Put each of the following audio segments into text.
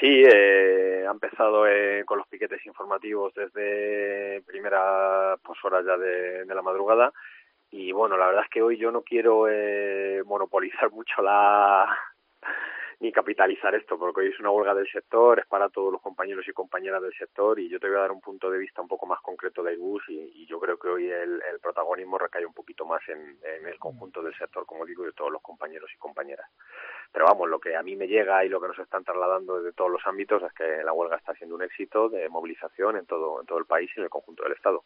Sí, ha empezado con los piquetes informativos desde primeras horas ya de la madrugada. Y bueno, la verdad es que hoy yo no quiero monopolizar mucho ni capitalizar esto, porque hoy es una huelga del sector, es para todos los compañeros y compañeras del sector, y yo te voy a dar un punto de vista un poco más concreto de Airbus, y yo creo que hoy el protagonismo recae un poquito más en el conjunto del sector, como digo, y de todos los compañeros y compañeras. Pero vamos, lo que a mí me llega y lo que nos están trasladando desde todos los ámbitos es que la huelga está siendo un éxito de movilización en todo el país y en el conjunto del Estado.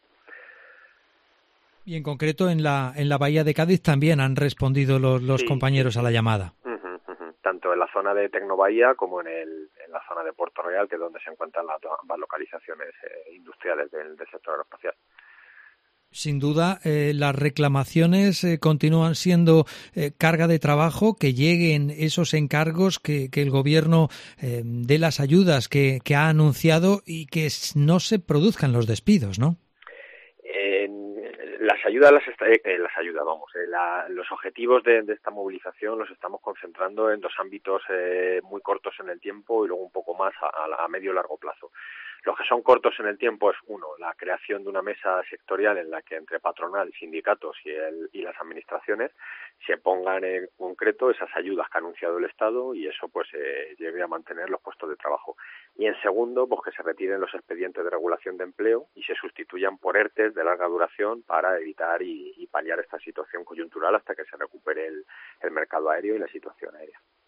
Y en concreto en la Bahía de Cádiz también han respondido los compañeros a la llamada. Tanto en la zona de Tecnobahía como en la zona de Puerto Real, que es donde se encuentran las localizaciones industriales del sector aeroespacial. Sin duda, las reclamaciones continúan siendo carga de trabajo, que lleguen esos encargos, que el Gobierno dé las ayudas que ha anunciado y que no se produzcan los despidos, ¿no? Las ayudas, los objetivos de esta movilización los estamos concentrando en dos ámbitos muy cortos en el tiempo y luego un poco más a medio y largo plazo. Los que son cortos en el tiempo es, uno, la creación de una mesa sectorial en la que entre patronal, sindicatos y las administraciones se pongan en concreto esas ayudas que ha anunciado el Estado y eso pues lleve a mantener los puestos de trabajo. Y en segundo, pues que se retiren los expedientes de regulación de empleo y se sustituyan por ERTEs de larga duración para evitar y paliar esta situación coyuntural hasta que se recupere el mercado aéreo y la situación aérea.